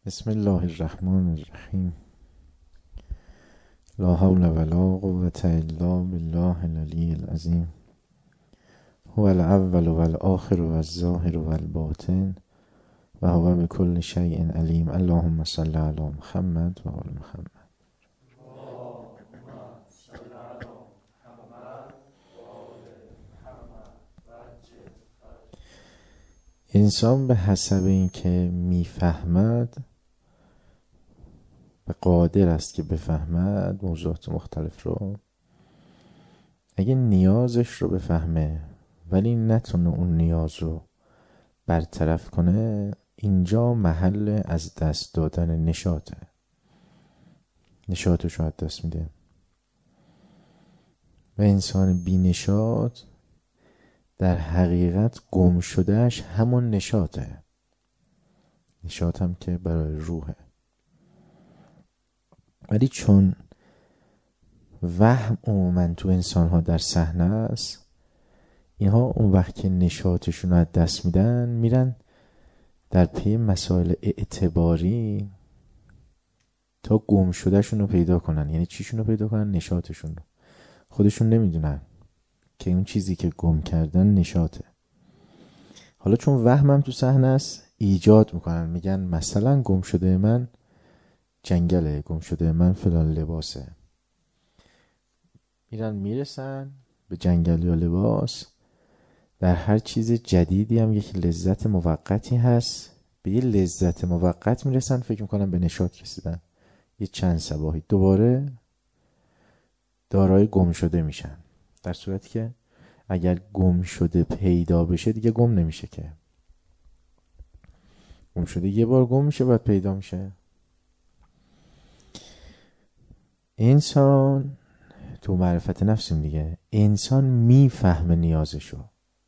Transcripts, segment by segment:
بسم الله الرحمن الرحیم. لا حول ولا قوة الا بالله العلی العظیم. هو الاول والآخر والظاهر والباطن و هو بكل شیء علیم. اللهم صل علی محمد و آل محمد. انسان به حسب اینکه میفهمد و قادر است که بفهمد موضوعات مختلف رو، اگه نیازش رو بفهمه ولی نتونه اون نیاز رو برطرف کنه، اینجا محل از دست دادن نشاطه. نشاطش رو از دست میده و انسان بی نشاط در حقیقت گم شدهش همون نشاطه. نشاط هم که برای روحه، ولی چون وهم عموماً تو انسان ها در صحنه است، اینها اون وقت که نشاطشون رو از دست میدن میرن در پی مسائل اعتباری تا گم شدهشون رو پیدا کنن. یعنی چیشون رو پیدا کنن؟ نشاطشون رو. خودشون نمیدونن که اون چیزی که گم کردن نشاطه. حالا چون وهمم تو صحنه است ایجاد میکنن، میگن مثلا گم شده من جنگله، گم شده من فلان لباسه. میرن میرسن به جنگل یا لباس. در هر چیز جدیدی هم یک لذت موقتی هست. به یه لذت موقت میرسن، فکر میکنن به نشاط رسیدن. یه چند صباحی دوباره دارای گم شده میشن، در صورتی که اگر گم شده پیدا بشه دیگه گم نمیشه که. گم شده یه بار گم میشه بعد پیدا میشه. انسان تو معرفت نفسیم دیگه. انسان میفهمه نیازشو،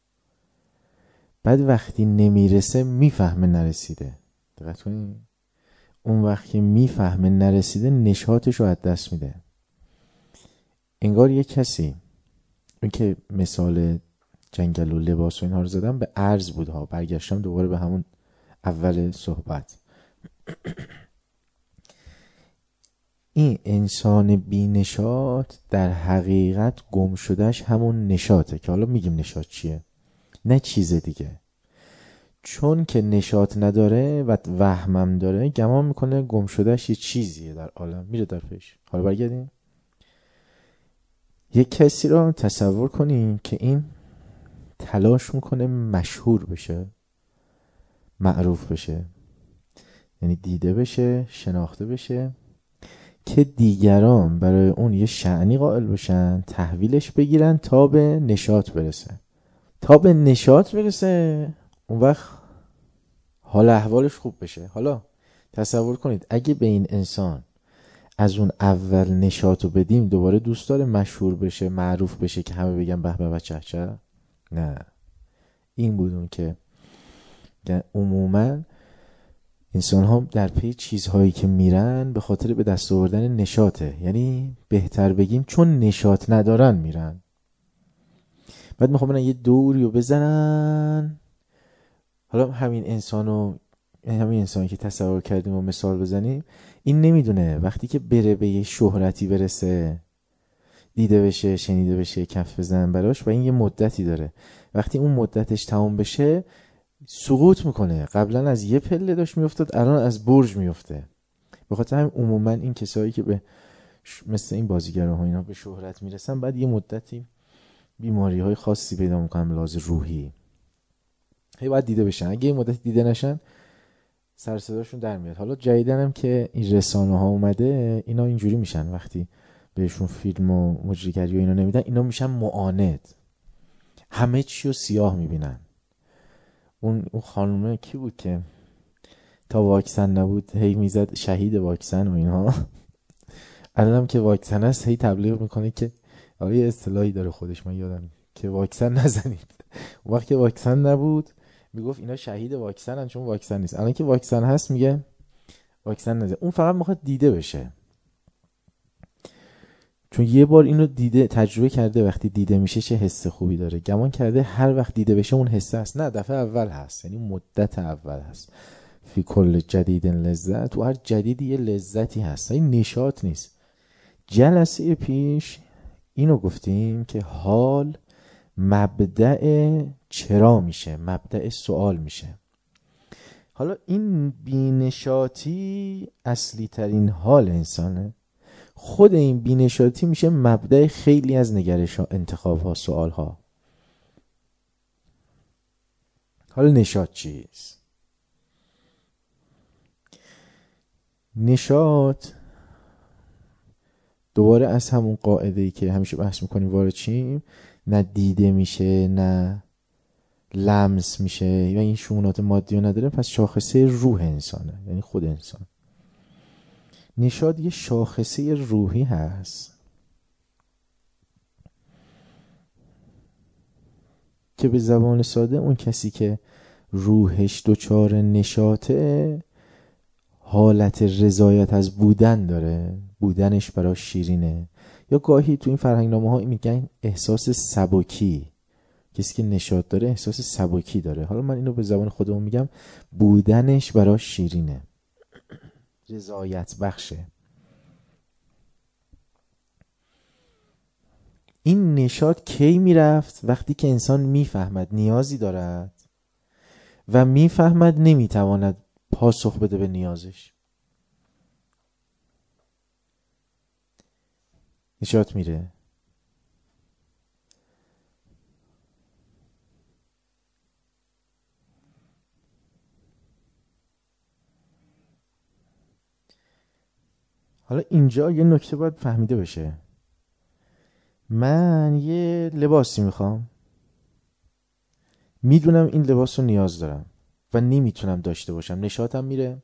بعد وقتی نمیرسه میفهمه نرسیده. دقت کنید، اون وقتی میفهمه نرسیده نشاطشو از دست میده. انگار یه کسی، این که مثال جنگل و لباس و اینها رو زدم به عرض بود ها، برگشتم دوباره به همون اول صحبت. این انسان بی نشاط در حقیقت گم شدهش همون نشاطه که حالا میگیم نشاط چیه، نه چیز دیگه. چون که نشاط نداره و وهمم داره، گمان میکنه گم شدهش یه چیزیه در عالم، میره در پیش. حالا برگردیم. یک کسی رو تصور کنیم که این تلاش میکنه مشهور بشه، معروف بشه، یعنی دیده بشه، شناخته بشه، که دیگران برای اون یه شأنی قائل بشن، تحویلش بگیرن تا به نشاط برسه. تا به نشاط برسه اون وقت حال احوالش خوب بشه. حالا تصور کنید اگه به این انسان از اون اول نشاطو بدیم، دوباره دوست داره مشهور بشه، معروف بشه، که همه بگن به به و چه چه؟ نه. این بود اون که عموما انسان ها در پی چیزهایی که میرن به خاطر به دست آوردن نشاطه. یعنی بهتر بگیم چون نشاط ندارن میرن. بعد میخوام برن یه دوری رو بزنن. حالا همین انسانی که تصور کردیم و مثال بزنیم، این نمیدونه وقتی که بره به یه شهرتی برسه، دیده بشه، شنیده بشه، کف بزنن براش، و این یه مدتی داره. وقتی اون مدتش تمام بشه سقوط میکنه. قبلا از یه پله داشت میافتاد، الان از برج میفته. به خاطر همین عموما این کسایی که به مثل این بازیگرها اینا به شهرت میرسن، بعد یه مدتی بیماری های خاصی پیدا میکنن به لحاظ روحی. باید دیده بشن. اگه یه مدت دیده نشن سر صداشون در میاد. حالا جدیدن هم که این رسانه ها اومده، اینا اینجوری میشن وقتی بهشون فیلم و مجریگری و اینا نمیدن، اینا میشن معاند، همه چی رو سیاه میبینن. اون خانومه کی بود که تا واکسن نبود هی میزد شهید واکسن و اینها؟ الانم که واکسن است هی تبلیغ میکنه که آیا اصطلاحی داره خودش، من یادم، که واکسن نزنید. اون وقت که واکسن نبود میگفت اینا شهید واکسنن چون واکسن نیست. الان که واکسن هست میگه واکسن نزن. اون فقط میخواد دیده بشه، چون یه بار اینو دیده، تجربه کرده. وقتی دیده میشه چه حس خوبی داره. گمان کرده هر وقت دیده بشه اون حس هست. نه، دفعه اول هست، یعنی مدت اول هست. فی کل جدید لذت، تو هر جدیدی یه لذتی هست، این نشاط نیست. جلسه پیش اینو گفتیم که حال مبدأ چرا میشه، مبدأ سوال میشه. حالا این بینشاطی اصلی ترین حال انسانه. خود این بینشاطی میشه مبدأ خیلی از نگرش ها، انتخاب ها، سوال ها. حالا نشاط چیست؟ نشاط دوباره از همون قاعده‌ای که همیشه بحث میکنیم وارد چیم، نه دیده میشه نه لمس میشه و این شؤونات مادی رو نداره، پس شاخصه روح انسانه، یعنی خود انسان. نشاط یه شاخصه روحی هست که به زبان ساده اون کسی که روحش دچار نشاطه حالت رضایت از بودن داره، بودنش برای شیرینه، یا گاهی تو این فرهنگنامه ها میگن احساس سبکی. کسی که نشاط داره احساس سبکی داره. حالا من اینو به زبان خودمون میگم بودنش برای شیرینه، رضایت بخشه. این نشاط کی میرفت؟ وقتی که انسان میفهمد نیازی دارد و میفهمد نمیتواند پاسخ بده به نیازش. نشاط میره. حالا اینجا یه نکته باید فهمیده بشه. من یه لباسی میخوام، میدونم این لباس رو نیاز دارم و نمیتونم داشته باشم، نشاطم میره.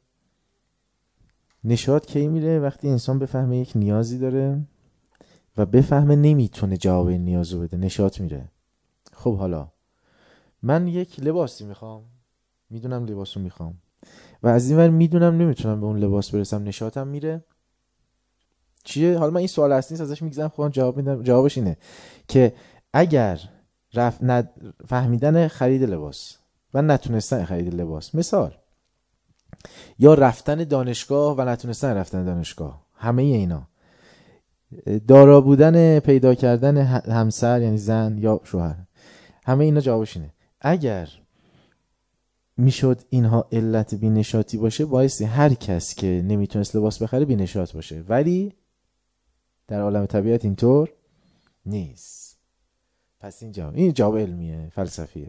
نشاط کی میره؟ وقتی انسان بفهمه یک نیازی داره و بفهمه نمیتونه جواب این نیاز رو بده، نشاط میره. خب حالا من یک لباسی میخوام، میدونم لباس رو میخوام و از این ور میدونم نمیتونم به اون لباس برسم، نشاطم میره. چیه؟ حالا من این سوال اصلی ازش میگذرم، خودم جواب میدم. جوابش اینه که اگر فهمیدن خرید لباس و نتونستن خرید لباس، مثال یا رفتن دانشگاه و نتونستن رفتن دانشگاه، همه اینا، دارا بودن، پیدا کردن همسر یعنی زن یا شوهر، همه اینا جوابش اینه. اگر میشد اینها علت بینشاطی باشه، بایستی هر کس که نمیتونست لباس بخره بینشاط باشه، ولی در عالم طبیعت اینطور نیست. پس این جواب علمیه، فلسفیه.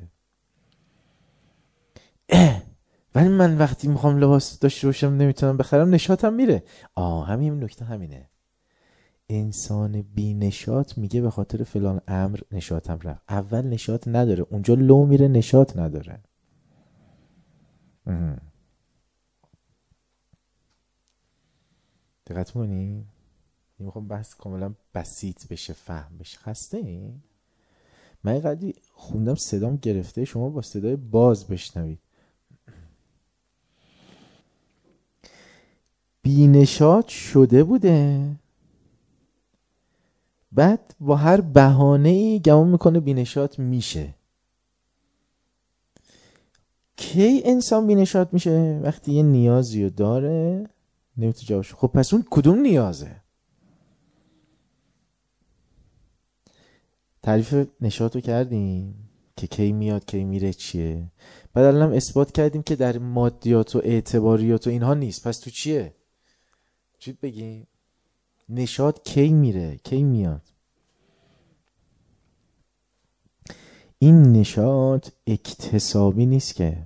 ولی من وقتی میخوام لباس داشته باشم نمیتونم بخرم، نشاطم میره. همین نکته همینه. انسان بی نشاط میگه به خاطر فلان امر نشاطم رفت. اول نشاط نداره، اونجا لو میره، نشاط نداره. دقت کنی؟ میخوام بحث کاملا بسیط بشه، فهم بشه. خسته این؟ من اینقدر خوندم صدام گرفته، شما با صدای باز بشنوید. بینشاط شده بوده، بعد با هر بهانه‌ای گمان میکنه بینشاط میشه. کی انسان بینشاط میشه؟ وقتی یه نیازی رو داره نمیتونه جوابش. خب پس اون کدوم نیازه؟ تعریف نشاط رو کردیم که کی میاد کی میره چیه. بعد الان اثبات کردیم که در مادیات و اعتباریات و اینها نیست. پس تو چیه؟ چی بگیم؟ نشاط کی میره کی میاد؟ این نشاط اکتسابی نیست که.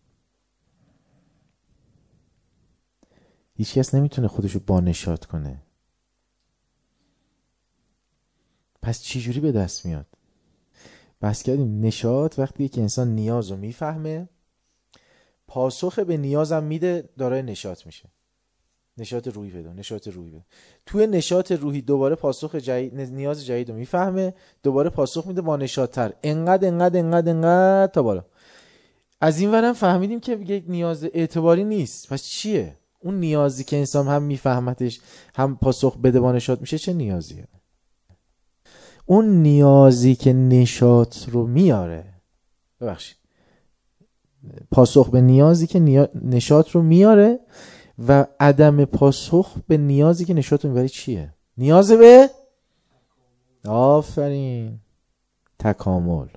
هیچ کس نمیتونه خودشو با نشاط کنه. پس چی جوری به دست میاد؟ بحث کردیم نشاط وقتی که انسان نیاز رو میفهمه، پاسخ به نیازم میده، دارای نشاط میشه. نشاط روحی پیدا، نشاط روحی پیدا. توی نشاط روحی دوباره پاسخ جدید، نیاز جدید رو میفهمه، دوباره پاسخ میده با نشاط‌تر، انقدر تا بالا. از این ورم فهمیدیم که یک نیاز اعتباری نیست. پس چیه؟ اون نیازی که انسان هم میفهمتش هم پاسخ بده با نشاط میشه، چه نیازیه؟ اون نیازی که نشاط رو میاره، ببخشید، پاسخ به نیازی که نشاط رو میاره و عدم پاسخ به نیازی که نشاط رو میبره چیه؟ نیاز به آفرین تکامل.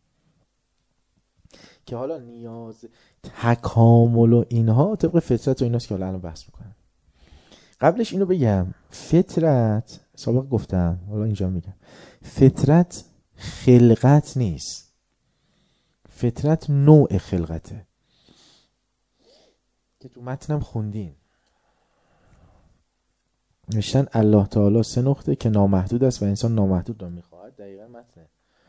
که حالا نیاز تکامل و اینها طبق فطرت و ایناست که حالا الان بحث میکنم. قبلش اینو بگم، فطرت سابق گفتم، حالا اینجا میگم، فطرت خلقت نیست، فطرت نوع خلقته که تو متنم خوندین. نوشتن الله تعالی 3 نقطه که نامحدود است و انسان نامحدود را میخواهد. دقیقا متنه.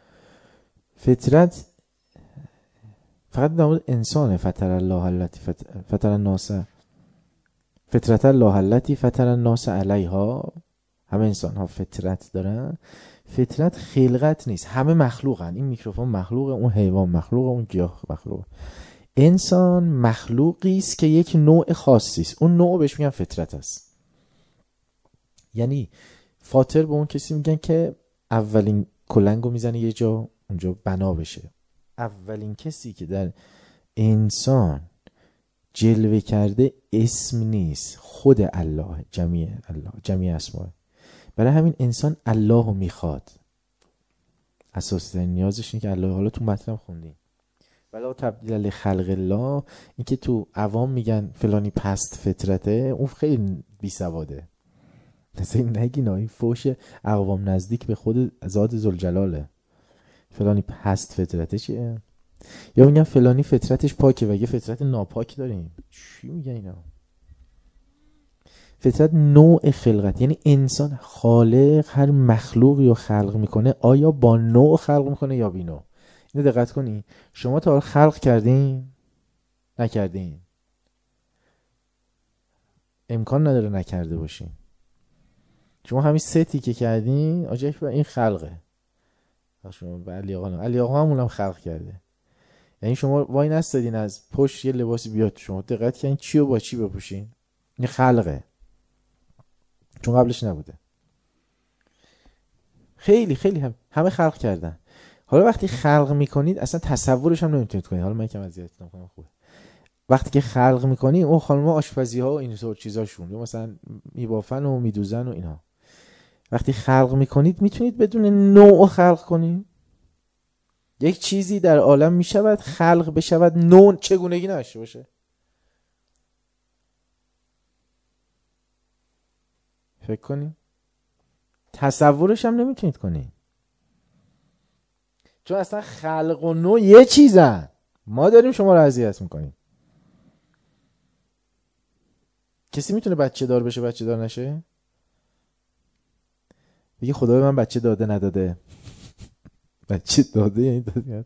فطرت فقط در مورد انسانه. فطر الله التی فطر الناس فطرت الله التی فطر الناس علیها. همه انسان ها فطرت دارن. فطرت خلقت نیست، همه مخلوقن. این میکروفون مخلوقه، اون حیوان مخلوقه، اون گیاه مخلوقه. انسان مخلوقی است که یک نوع خاصی است، اون نوع بهش میگن فطرت است. یعنی فاطر به اون کسی میگن که اولین کلنگو میزنه یه جا اونجا بنا بشه. اولین کسی که در انسان جلوه کرده اسم نیست، خود الله، جمیع اسماء. برای همین انسان الله رو میخواد. اساس نیازش اینه که الله، حالا تو مطلب خوندیم ولا تبدیل لخلق الله. این که تو عوام میگن فلانی پست فطرته، اون خیلی بی سواده. مثلا نگین این فوش اقوام نزدیک به خود ذات ذوالجلاله. فلانی پست فطرته چیه؟ یا میگن فلانی فطرتش پاکه و یه فطرت ناپاک داریم. چی میگن اینا؟ فطرت نوع خلقت، یعنی انسان خالق هر مخلوقی رو خلق میکنه، آیا با نوع خلق میکنه یا بی نوع؟ اینو دقت کنی. شما تا حالا خلق کردین؟ نکردین؟ امکان نداره نکرده باشین. شما همین ستی که کردین آجاش این خلقه. شما به علی آقا همون هم خلق کرده. یعنی شما وای نستادین از پشت یه لباسی بیاد، شما دقت کردین چی و با چی بپوشین؟ این خلقه، چون قبلش نبوده. خیلی خیلی همه خلق کردن. حالا وقتی خلق میکنید اصلا تصورش هم نمیتونید کنید. حالا من یکم اذیتتون کنم، خوبه. وقتی که خلق میکنی اون خانم‌ها آشپزی ها و این طور چیزاشون، یا مثلا میبافن و میدوزن و اینا، وقتی خلق میکنید میتونید بدون نوع خلق کنید؟ یک چیزی در عالم میشود خلق بشود نوع چگونگی نشه باشه؟ فکر کنید. تصورش هم نمیتونید کنید، چون اصلا خلق و نوع یه چیزن. ما داریم شما رو اذیت میکنیم. کسی میتونه بچه دار بشه بچه دار نشه؟ بگه خدا به من بچه داده نداده. بچه داده یعنی داده.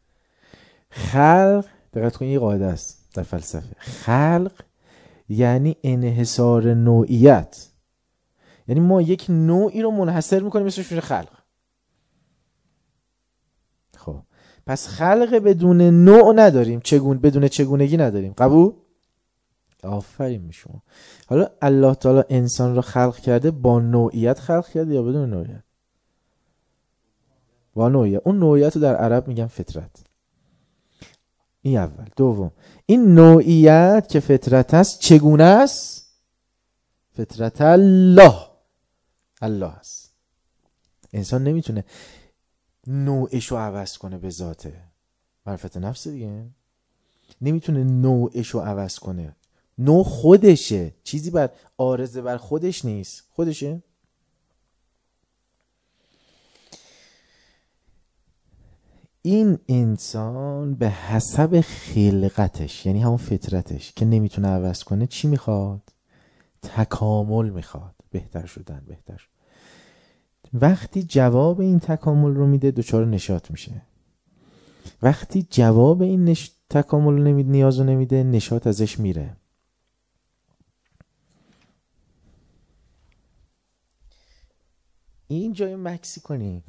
خلق، دقت کنید، یه قاعده است در فلسفه. خلق یعنی انحصار نوعیت. یعنی ما یک نوعی رو منحصر میکنیم اسمش میشه خلق. خب پس خلق بدون نوع نداریم، بدون چگونگی نداریم. قبول؟ آفرین به شما. حالا الله تعالی انسان رو خلق کرده، با نوعیت خلق کرده یا بدون نوعیت؟ با نوعیت. اون نوعیت رو در عرب میگن فطرت. این اول. دوم، این نوعیت که فطرت است چگونه است؟ فطرت الله است. انسان نمیتونه نوعش رو عوض کنه به ذاته. معرفت نفس دیگه. نمیتونه نوعش رو عوض کنه. نوع خودشه، چیزی بر عارضه بر خودش نیست، خودشه. این انسان به حسب خلقتش، یعنی همون فطرتش که نمیتونه عوض کنه، چی میخواد؟ تکامل میخواد، بهتر شدن. وقتی جواب این تکامل رو میده دچار نشاط میشه. وقتی جواب این تکامل رو نمیده، نیاز رو نمیده، نشاط ازش میره. این جای مکسی کنی.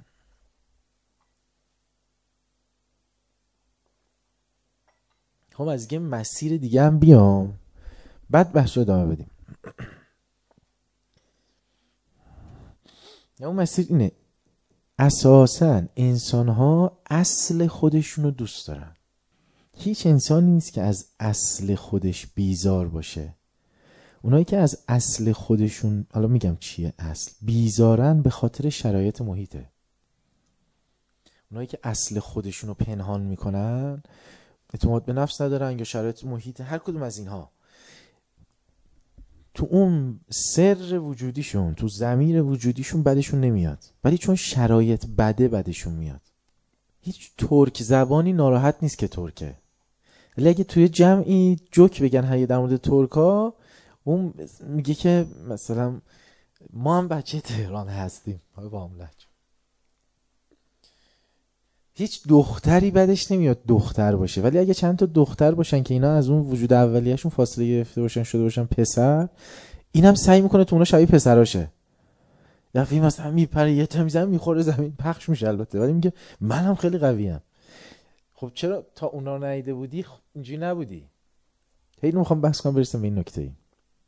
خب از یه مسیر دیگه هم بیام، بعد بحث رو ادامه بدیم. اون مسیر اینه: اساساً انسان ها اصل خودشون رو دوست دارن. هیچ انسانی نیست که از اصل خودش بیزار باشه. اونایی که از اصل خودشون، حالا میگم چیه اصل، بیزارن به خاطر شرایط محیطه. اونایی که اصل خودشون رو پنهان میکنن، اعتماد به نفس ندارن یا شرایط محیط، هر کدوم از اینها، تو اون سر وجودیشون، تو ضمیر وجودیشون بدشون نمیاد، ولی چون شرایط بده بدشون میاد. هیچ ترک زبانی ناراحت نیست که ترکه، ولی اگه توی جمعی جوک بگن هی در مورد ترکا، اون میگه که مثلا ما هم بچه تهران هستیم، با هم لهجه. هیچ دختری بدش نمیاد دختر باشه، ولی اگه چند تا دختر باشن که اینا از اون وجود اولیه‌شون فاصله گرفته باشن شده باشن پسر، اینم سعی میکنه تو اونا شبیه پسراشه. دفعه مثلا میپره یه تا میزنه میخوره زمین، پخش میشه البته، ولی میگه منم خیلی قویم. خب چرا تا اونا رو ندیده بودی اینجوری نبودی؟ اینو میخوام بحث کنم برسم به این نکته ای.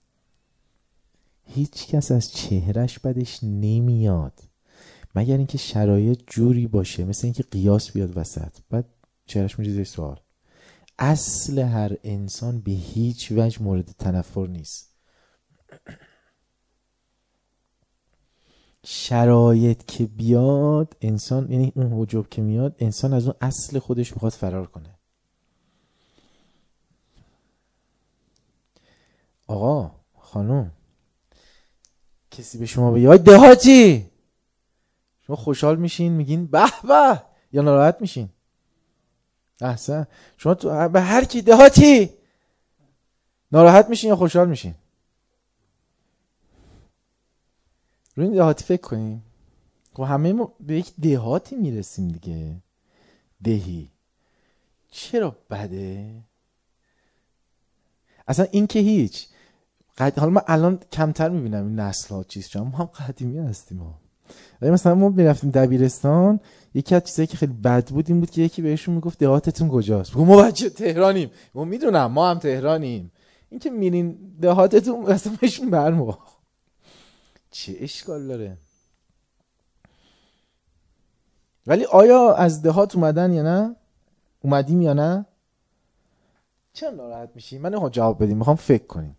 هیچ کس از چهرش بدش نمیاد مگر اینکه شرایط جوری باشه مثل اینکه قیاس بیاد وسط، بعد چهرش میشه زیر سوال. اصل هر انسان به هیچ وجه مورد تنفر نیست. شرایط که بیاد انسان، یعنی اون حجب که میاد، انسان از اون اصل خودش میخواد فرار کنه. آقا خانم، کسی به شما بگه آی دهاتی، شما خوشحال میشین میگین به به یا ناراحت میشین؟ احسن. شما تو به هر کی دهاتی ناراحت میشین یا خوشحال میشین؟ روی این دهاتی فکر کنیم. خب همه ما به یک دهاتی میرسیم دیگه. دهی چرا بده؟ اصلا این که هیچ حالا من الان کمتر میبینم این نسل ها چیز، چون ما هم قدیمی هستیم ها. ولی مثلا ما میرفتیم دبیرستان، یکی از چیزایی که خیلی بد بود این بود که یکی بهشون میگفت دهاتتون کجاست؟ ما بچه تهرانیم. ما میدونم ما هم تهرانیم، این که میرین دهاتتون اصلا بهشون برمو چه اشکال داره؟ ولی آیا از دهات اومدن یا نه؟ اومدیم یا نه؟ چرا ناراحت میشی؟ من نمیخوام جواب بدیم، میخوام فکر کنیم.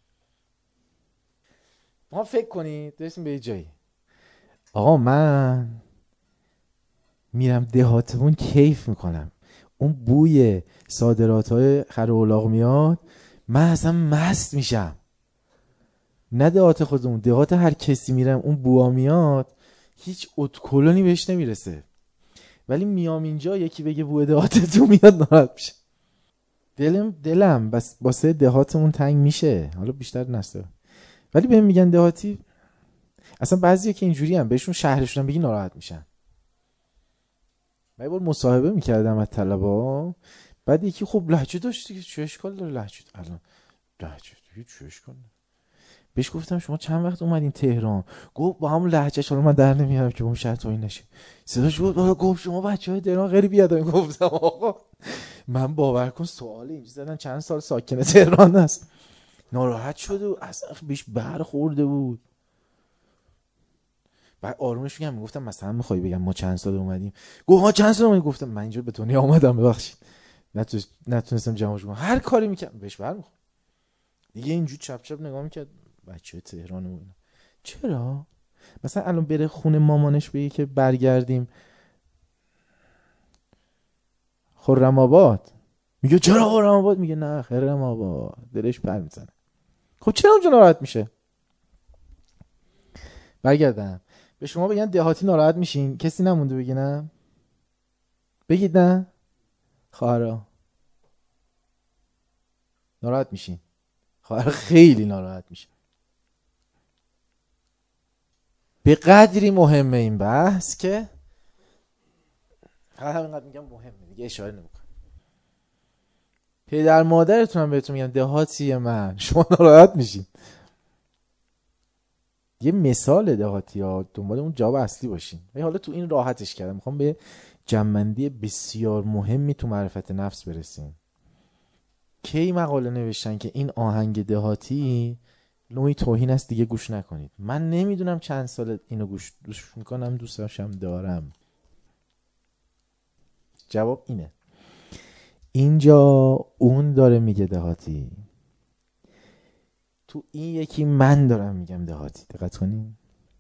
میخوام فکر کنید برسیم به یه جایی. آقا من میرم دهاتمون کیف میکنم، اون بوی صادرات های خر و الاغ میاد، من اصلا مست میشم. نه دهات خودمون، دهات هر کسی میرم اون بوها میاد، هیچ ادکلونی بهش نمیرسه. ولی میام اینجا یکی بگه بوی دهاتتون میاد ناراحت میشه. دلم بس واسه دهاتمون تنگ میشه، حالا بیشتر نسته. ولی بهم میگن دهاتی، اصلا بعضیا که اینجوری هم بهشون شهرشون هم بگی ناراحت میشن. من یه بار مصاحبه میکردم از طلبا، بعد یکی خب لهجه داشت دیگه، چه اشکال داره لهجه؟ الان لهجه دیگه چه اشکال داره؟ بهش گفتم شما چند وقت اومدین تهران؟ گفت با همون لهجهش، حالا من در نمیارم که اون شرط توهین نشه، صداش بود گفت شما بچهای تهران خیلی بیادبین. گفتم آقا من باور کن سوال اینجا زدن چند سال ساکن تهران است. ناراحت شده و اصلا بهش برخورده بود. بعد آرومش میگفتم مثلا میخوای بگم ما چند سال اومدیم؟ گفت ها چند سال اومدیم؟ گفتم من اینجا به دنیا اومدم ببخشید نتونستم جمعش کنم، هر کاری میکردم بهش برمیخورد دیگه. اینجوری چپ چپ نگاه میکرد بچه تهران و اینا. چرا مثلا الان بره خونه مامانش بگه که برگردیم خرم آباد، میگه چرا خرم آباد؟ میگه نه خرم آباد، دلش پر میزنه. خب چرا اونجا ناراحت میشه؟ برگردم به شما بگن دهاتی ناراحت میشین، کسی نمونده بگه نه؟ بگید نه. خواهرا ناراحت میشین؟ خواهر خیلی ناراحت میشه. به قدری مهمه این بحث که فقط همینقدر میگم مهمه دیگه، اشاره نمیکنم. پدر مادرتون هم بهتون میگن دهاتی من، شما ناراحت میشین. یه مثال دهاتی ها، دنبال اون جواب اصلی باشین. ولی حالا تو این راحتش کردم، میخوام به جمع‌بندی بسیار مهمی تو معرفت نفس برسیم. کی مقاله نوشتن که این آهنگ دهاتی نوعی توهین است دیگه گوش نکنید. من نمیدونم چند سال اینو گوش میکنم، دوست داشتم دارم. جواب اینه. اینجا اون داره میگه دهاتی، تو این یکی من دارم میگم دهاتی. دقت کنیم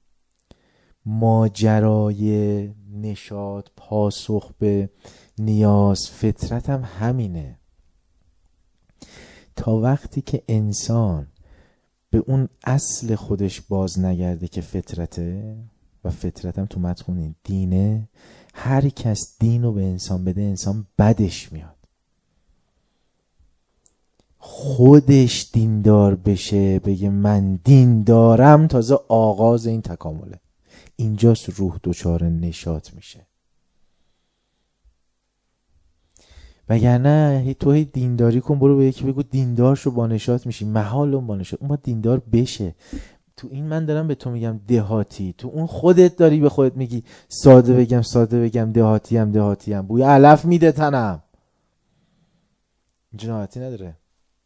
ماجرای نشاط، پاسخ به نیاز، فطرت هم همینه. تا وقتی که انسان به اون اصل خودش باز نگرده که فطرته، و فطرت هم تو متخونین دینه، هر کس دین رو به انسان بده انسان بدش میاد. خودش دیندار بشه بگه من دین دارم، تازه آغاز این تکامله. اینجاست روح دچار نشاط میشه. وگرنه تو هی دینداری کن، برو به یکی بگو دیندار شو با نشاط میشی، محال اون با نشاط، اون با دیندار بشه. تو این من دارم به تو میگم دهاتی، تو اون خودت داری به خودت میگی ساده بگم دهاتی هم بوی علف میده تنم. جناحتی نداره.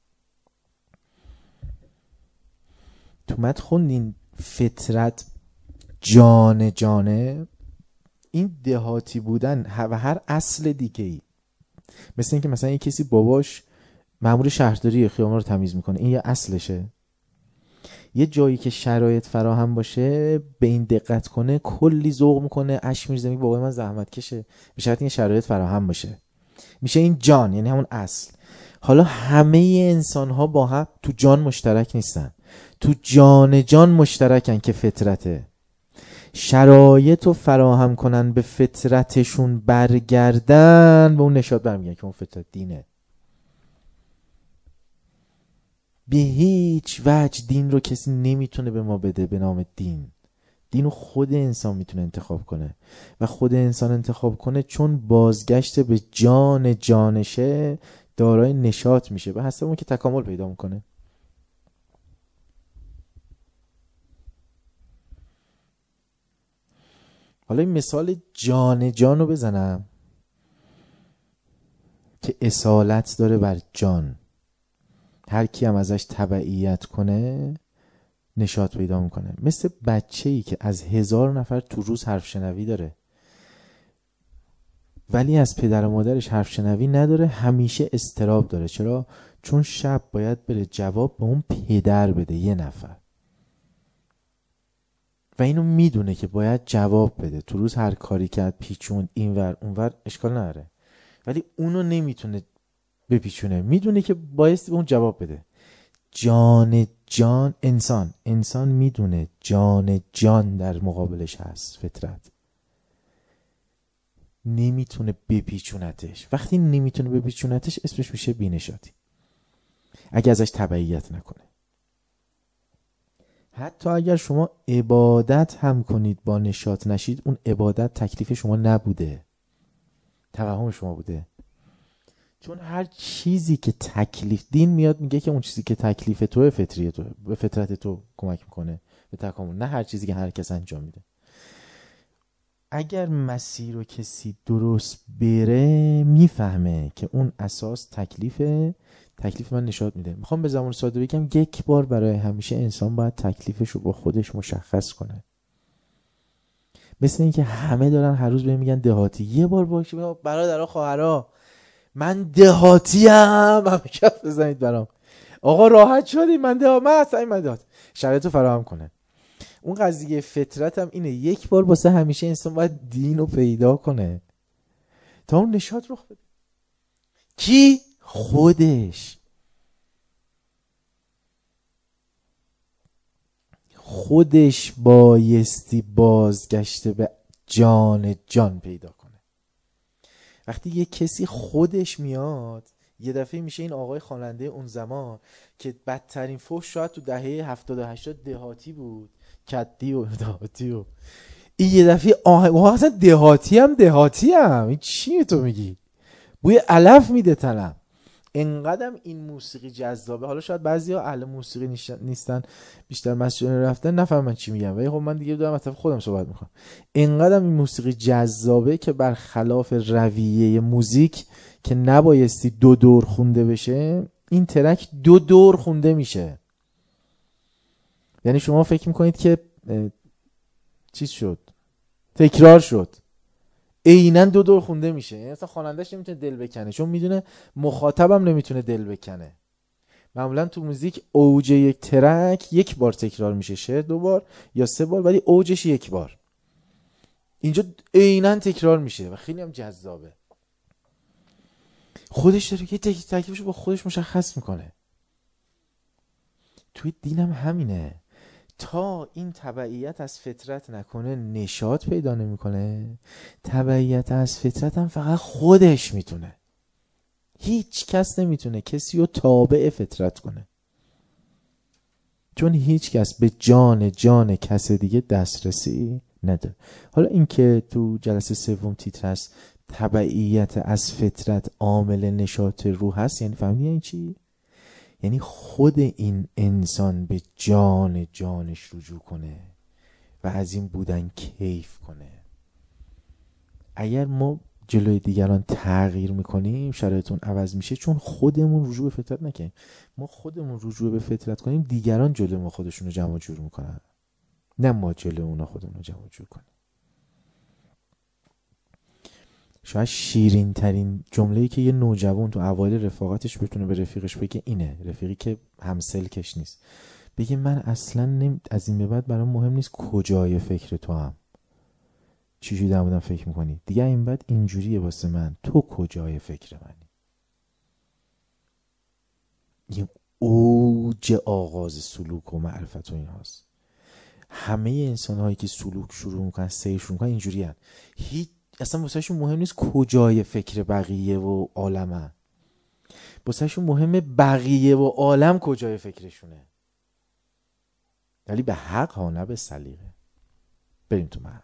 تو مت خوندین فطرت جانه این دهاتی بودن و هر اصل دیگه ای، مثل این که مثلا یه کسی باباش مأمور شهرداری خیابان رو تمیز میکنه، این یه اصلشه. یه جایی که شرایط فراهم باشه به این دقت کنه کلی ذوق میکنه، اش میرزه، میگه بابای من زحمت کشه، به شرط این شرایط فراهم باشه. میشه این جان، یعنی همون اصل. حالا همه انسان ها با هم تو جان مشترک نیستن، تو جان مشترکن که فطرته. شرایط رو فراهم کنن به فطرتشون برگردن، به اون نشاط برمیگن که اون فطرت دینه. به هیچ وجه دین رو کسی نمیتونه به ما بده به نام دین. دین رو خود انسان میتونه انتخاب کنه و خود انسان انتخاب کنه چون بازگشت به جانشه دارای نشاط میشه، به حسب اون که تکامل پیدا میکنه. حالا این مثال جان رو بزنم که اصالت داره بر جان. هر کی هم ازش تبعیت کنه نشاط پیدا میکنه. مثل بچه‌ای که از 1000 نفر تو روز حرف شنوی داره ولی از پدر و مادرش حرف شنوی نداره، همیشه اضطراب داره. چرا؟ چون شب باید بره جواب به اون پدر بده، یه نفر، و اینو میدونه که باید جواب بده. تو روز هر کاری کرد، پیچوند اینور اونور، اشکال نداره، ولی اونو نمیتونه بپیچونه، میدونه که بایستی به اون جواب بده. جان انسان میدونه جان در مقابلش هست، فطرت نمیتونه بپیچونتش. وقتی نمیتونه بپیچونتش اسمش میشه بینشاتی، اگه ازش تبعیت نکنه. حتی اگر شما عبادت هم کنید با نشاط نشید، اون عبادت تکلیف شما نبوده، توهم شما بوده. چون هر چیزی که تکلیف، دین میاد میگه که اون چیزی که تکلیف توه فطری توه، به فطرت تو کمک میکنه به تکامل، نه هر چیزی که هر کس انجام میده. اگر مسیر رو کسی درست بره میفهمه که اون اساس تکلیف من نشاط میده. میخوام به زبان ساده بگم یک بار برای همیشه انسان باید تکلیفش رو با خودش مشخص کنه. مثل این که همه دارن هر روز بهم میگن دهاتی، یه بار باشه برادرها خواهرها من دهاتیم، همه کف بزنید برام، آقا راحت شدی، من دهات شرایط رو فراهم کنه. اون قضیه فطرت هم اینه، یک بار واسه همیشه انسان باید دین رو پیدا کنه تا اون نشاط رخ بده. کی؟ خودش بایستی بازگشته به جان پیدا کنه. وقتی یه کسی خودش میاد، یه دفعه میشه این آقای خواننده اون زمان که بدترین فحش شاید تو دهه 70 و 80 دهاتی بود، کدی و دهاتی و این یه دفعه اصلا دهاتی هم این چیه تو میگی؟ بوی علف میده تنم. انقدرم این موسیقی جذابه. حالا شاید بعضیا اهل موسیقی نیستن، بیشتر مسجد رفتن، نفهمن چی میگم، ولی خب من دیگه دارم از طرف خودم صحبت میکنم. انقدرم این موسیقی جذابه که برخلاف رویه موزیک که نبایستی 2 دور خونده بشه، این ترک 2 دور خونده میشه. یعنی شما فکر میکنید که چیز شد، تکرار شد، عیناً دو دور خونده میشه. یعنی اصلا خواننده‌اش نمیتونه دل بکنه، چون میدونه مخاطبم نمیتونه دل بکنه. معمولا تو موزیک اوج یک ترک یک بار تکرار میشه، شعر 2 بار یا 3 بار، ولی اوجش 1 بار. اینجا عیناً تکرار میشه و خیلی هم جذابه. خودش داره یه تکلیفش با خودش مشخص میکنه. توی دینم همینه. تا این تبعیت از فطرت نکنه نشاط پیدا نمیکنه. تبعیت از فطرت هم فقط خودش میتونه. هیچ کس نمیتونه کسی رو تابع فطرت کنه، چون هیچ کس به جان کس دیگه دسترسی نداره. حالا این که تو جلسه سوم تیتر هست تبعیت از فطرت عامل نشاط روح هست، یعنی فهمیدی این چی؟ یعنی خود این انسان به جانش رجوع کنه و از این بودن کیف کنه. اگر ما جلوی دیگران تغییر میکنیم شرایطمون عوض میشه، چون خودمون رجوع به فطرت نکنیم. ما خودمون رجوع به فطرت کنیم، دیگران جلوی ما خودشون رو جمع جور میکنن، نه ما جلوی اونا خودمون رو جمع جور کنیم. شاید شیرین ترین جمله‌ای که یه نوجوان تو اوایل رفاقتش بتونه به رفیقش بگه اینه، رفیقی که همسلکش نیست، بگه من اصلا از این به بعد برام مهم نیست کجای فکر تو هم، چیزی در موردم فکر میکنی، دیگه این بعد اینجوریه واسه من، تو کجای فکر منی. این اوج آغاز سلوک و معرفت و این هاست. همه انسان هایی که سلوک شروع میکنن سیر شروع میکنن اینجوری هن. هیچ اصلا واسه شون مهم نیست کجای فکر بقیه و عالمه، واسه شون مهمه بقیه و عالم کجای فکرشونه، ولی به حق ها، نه به سلیقه. بریم تو متن.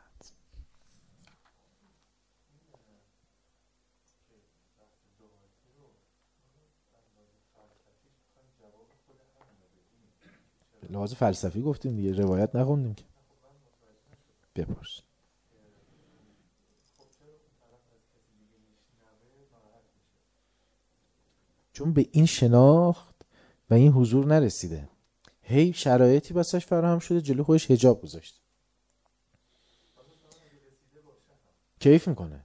لحاظ فلسفی گفتیم دیگه، روایت نخوندیم که. بپرس. چون به این شناخت و این حضور نرسیده، هی شرایطی واسش فراهم شده جلو خودش حجاب گذاشته، کیف میکنه.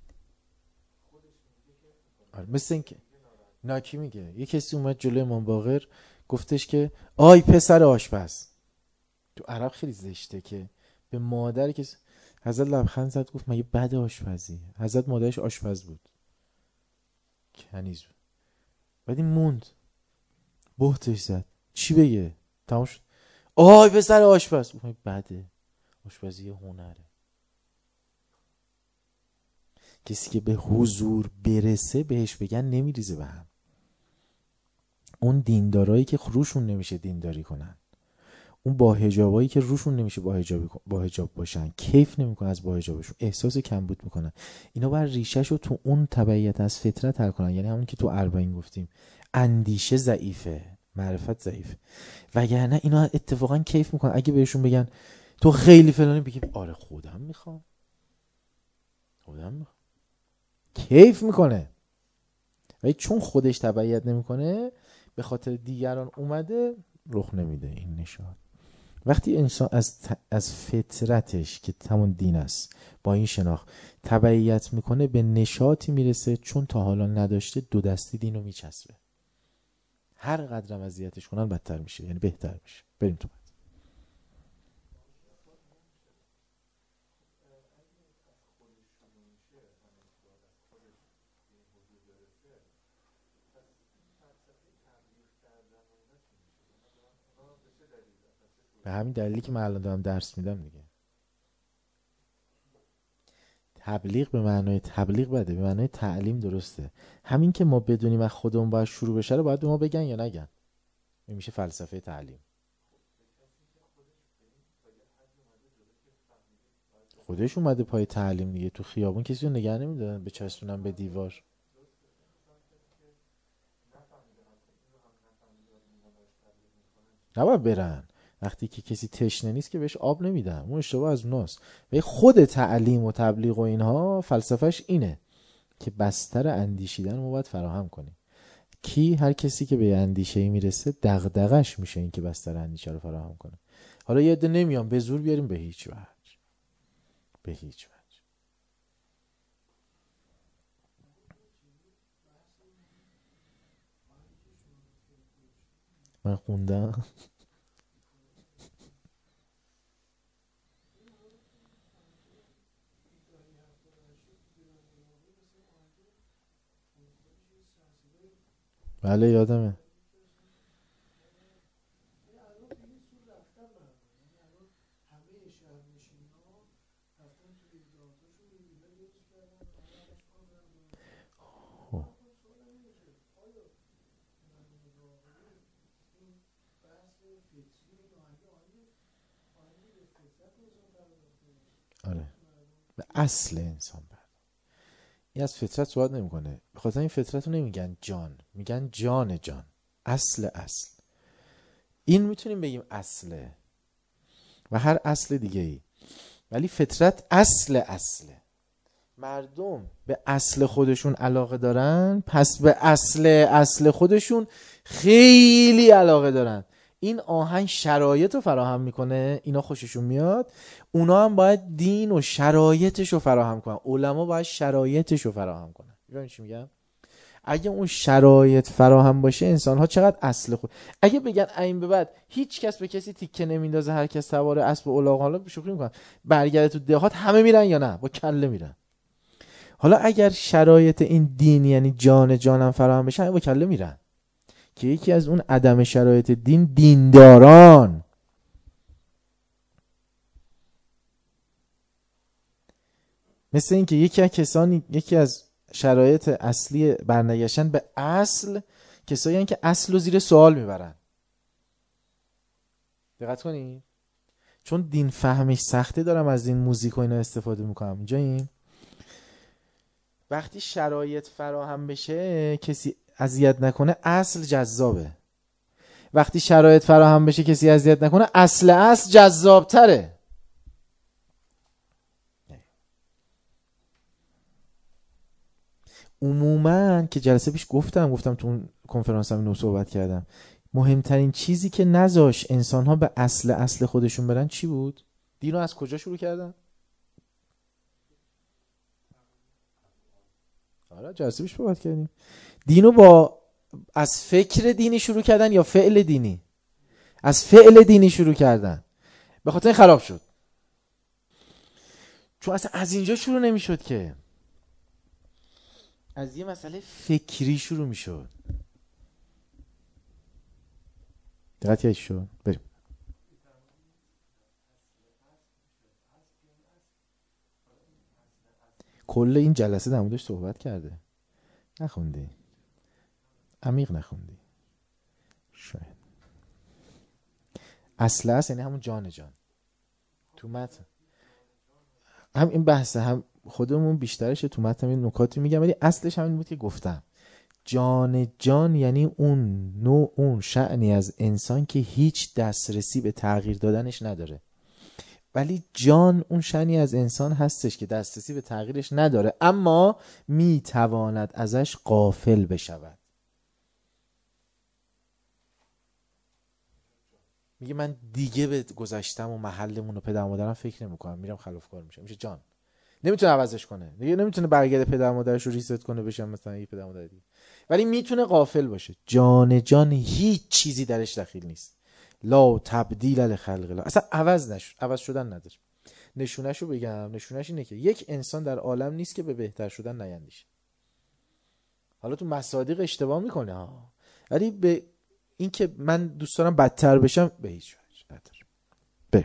مثل این که ناکی میگه یه کسی اومد جلوی امام باقر گفتش که آی پسر آشپز. تو عرب خیلی زشته که به مادر که حضرت لبخند زد گفت مگه بد آشپزی؟ حضرت مادرش آشپز بود، کنیز بود. بعد این موند، بهتش زد، چی بگه؟ تمام شد. آی پسر آشپز. گفت بده، آشپزی یه هنره. کسی که به حضور برسه بهش بگن نمیریزه به هم. اون دیندارایی که روشون نمیشه دینداری کنن، اون با حجابایی که روشون نمیشه با حجاب باشن، کیف نمیکنن از با حجابشون، احساس کمبود میکنن، اینا باید ریشه‌شو تو اون تبعیت از فطرت حل کنن. یعنی همون که تو اربعین گفتیم اندیشه ضعیفه، معرفت ضعیفه، وگرنه اینا اتفاقا کیف میکنن. اگه بهشون بگن تو خیلی فلانی، بگی آره خودم میخوام، کیف میکنه. ولی چون خودش تبعیت نمیکنه، به خاطر دیگران اومده رخ نمیده این نشان. وقتی انسان از فطرتش که همون دین است با این شناخت تبعیت میکنه، به نشاطی میرسه چون تا حالا نداشته، 2 دستی دینو میچسبه. هر قدرم اذیتش کنن بدتر میشه، یعنی بهتر میشه. بریم تو بعد. به همین دلیلی که من الان دارم درس میدم دیگه. تبلیغ به معنای تبلیغ بده، به معنای تعلیم درسته. همین که ما بدونیم از خودمون باید شروع بشه رو باید به ما بگن یا نگن. این میشه فلسفه تعلیم. خودش اومده پای تعلیم دیگه. تو خیابون کسی رو نگه نمیدارن به چسبونن به دیوار. نباید برن. وقتی که کسی تشنه نیست که بهش آب نمیدن، اون اشتباه از اوناست. و خود تعلیم و تبلیغ و اینها فلسفهش اینه که بستر اندیشیدن رو باید فراهم کنیم. هر کسی که به اندیشه میرسه دغدغش میشه این که بستر اندیشه رو فراهم کنه. حالا یه عده نمیان به زور بیاریم، به هیچ وجه. من خوندم. بله یادمه. خب. آره به اصل انسان بر این از فطرت صحبت نمیکنه. به خاطر این فطرت رو نمیگن جان، میگن جان جان، اصل. این میتونیم بگیم اصله و هر اصل دیگه ای، ولی فطرت اصله. مردم به اصل خودشون علاقه دارن، پس به اصل خودشون خیلی علاقه دارن. این آهنگ شرایط رو فراهم میکنه، اینا خوششون میاد، اونا هم باید دین و شرایطش رو فراهم کنن. علما باید شرایطش رو فراهم کنن. می‌فهمی چی میگم؟ اگه اون شرایط فراهم باشه، انسان ها چقدر اصل خود. اگه بگن این به بعد هیچ کس به کسی تیکه نمیندازه، هر کس سوار اسب و الاغ، حالا شوخی میکنن، برگرده تو دهات همه میرن یا نه؟ با کله میرن. حالا اگر شرایط این دین یعنی جانم فراهم بشه، همه با کله میرن. که یکی از اون عدم شرایط دین، دینداران. مثل این که یکی از شرایط اصلی برنگشتن به اصل، کسایی هستن که اصل رو زیر سوال میبرن. دقت کنید، چون دین فهمش سخته، دارم از این موزیک و اینا استفاده میکنم. اینجا این وقتی شرایط فراهم بشه کسی اذیت نکنه، اصل جذابه. وقتی شرایط فراهم بشه کسی اذیت نکنه، اصل جذابتره. عموما که جلسه پیش گفتم تو اون کنفرانس هم اینو صحبت کردم، مهمترین چیزی که نذاش انسان ها به اصل خودشون برن چی بود؟ دینو از کجا شروع کردن؟ آره جلسه پیش صحبت کردیم. دینو از فکر دینی شروع کردن یا فعل دینی؟ از فعل دینی شروع کردن. به خاطر این خراب شد، چون اصلا از اینجا شروع نمیشد که، از یه مسئله فکری شروع میشد. دقت شد. بریم. کل این جلسه در موردش صحبت کرده. نخوندی؟ عمیق نخوندی شاید. اصل یعنی همون جان. تو متن هم این بحث، هم خودمون بیشترش تو متن این نکاتی میگم، ولی اصلش همین بود که گفتم. جان یعنی اون نوع، اون شأنی از انسان که هیچ دسترسی به تغییر دادنش نداره. ولی جان اون شأنی از انسان هستش که دسترسی به تغییرش نداره، اما میتواند ازش غافل بشود. میگه من دیگه به گذشتم و محلمون و پدر مادرم فکر نمی‌کنم، میرم خلافکار میشم. میشه جان. نمیتونه عوضش کنه دیگه، نمیتونه برگرده پدر مادرش رو ریست کنه بشه مثلا یه پدر مادر دیگه، ولی میتونه غافل باشه. جان هیچ چیزی درش دخیل نیست. لا تبدیل لخلق الله، اصلا عوض شدن نداره. نشونهشو بگم، نشونهش اینه که یک انسان در عالم نیست که به بهتر شدن نیندیشه. حالا تو مصادیق اشتباه میکنه ها، ولی به این که من دوست دارم بدتر بشم، به هیچ وجه نداره. بریم.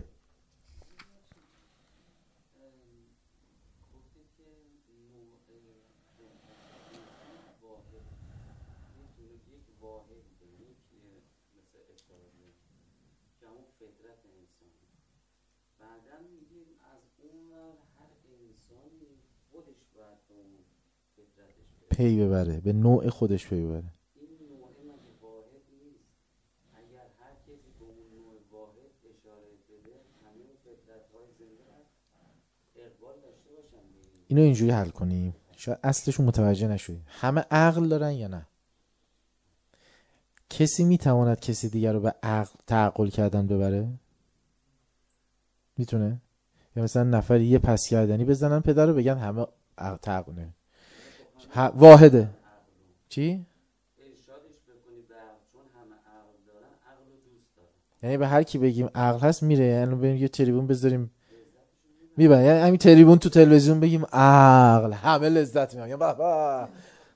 پی ببره، به نوع خودش پی ببره. اینو اینجوری حل کنیم، شاید اصلشون متوجه نشوی. همه عقل دارن یا نه؟ کسی میتواند کسی دیگر رو به عقل تعقل کردن ببره؟ میتونه؟ یا مثلا نفری یه پس کردنی بزنن پدر رو، بگن همه تعقل نه، واحده. چی؟ یعنی به هر کی بگیم عقل هست میره، یعنی بریم یه تریبون بذاریم میبره، یعنی همین تریبون تو تلویزیون بگیم عقل همه لذت میبرن بابا.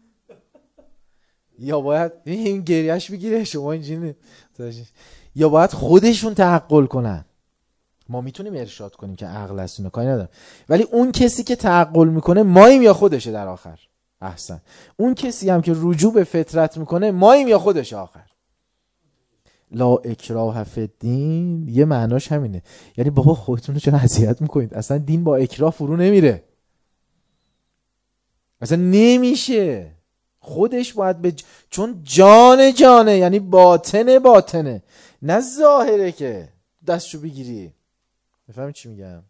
یا باید این گریهش بگیره شما اینجوری، یا باید خودشون تعقل کنن. ما میتونیم ارشاد کنیم که عقل است، کاری ندارم، ولی اون کسی که تعقل میکنه ماییم یا خودشه در آخر؟ احسن. اون کسی هم که رجوع به فطرت میکنه ماییم یا خودشه آخر؟ لا اکراه فی الدین یه معناش همینه، یعنی بابا خودتون رو چرا اذیت میکنید؟ اصلا دین با اکراه فرو نمیره، اصلا نمیشه. خودش باید چون جانه یعنی باطنه نه ظاهره که دستشو بگیری. بفهمی چی میگم؟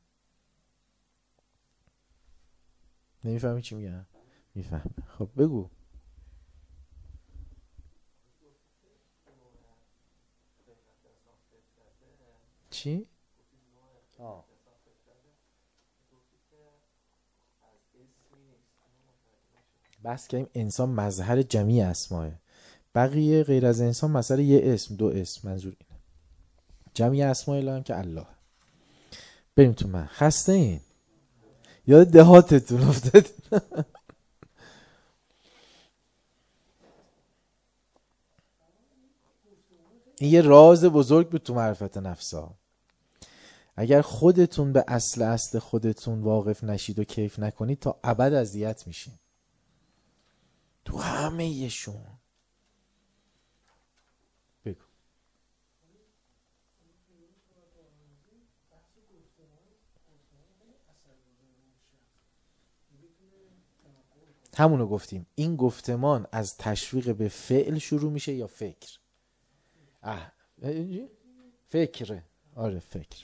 نمیفهمی چی میگم؟ میفهم. خب بگو. چی؟ بس که این انسان مظهر جمعی اسماه، بقیه غیر از انسان مثلا یه اسم دو اسم، منظور اینه جمعی اسماء الله هم که الله. بریم تو. من خسته این یاد دهاتتون افتاد. این یه راز بزرگ بود تو معرفت نفسا. اگر خودتون به اصل خودتون واقف نشید و کیف نکنید تا ابد اذیت میشین تو همه یشون. بگو. همونو گفتیم، این گفتمان از تشویق به فعل شروع میشه یا فکر؟ فکره. آره فکر.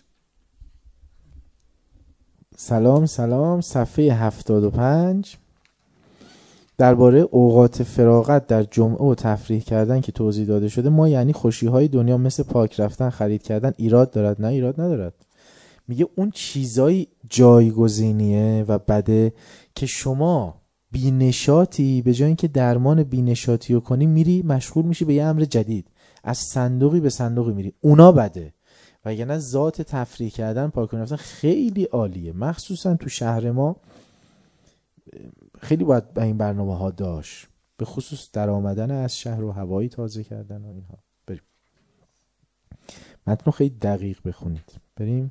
سلام. صفحه 75 درباره اوقات فراغت در جمعه و تفریح کردن که توضیح داده شده. ما یعنی خوشی‌های دنیا مثل پاک رفتن، خرید کردن ایراد دارد؟ نه ایراد ندارد. میگه اون چیزای جایگزینیه و بده که شما بینشاتی به جای اینکه درمان بینشاتی رو کنی میری مشغول میشی به یه امر جدید، از صندوقی به صندوقی میری، اونا بده. و یعنی ذات تفریح کردن، پاک رفتن خیلی عالیه، مخصوصا تو شهر ما خیلی باید به این برنامه ها داشت، به خصوص در آمدن از شهر و هوایی تازه کردن و اینها. بریم متن خیلی دقیق بخونید. بریم.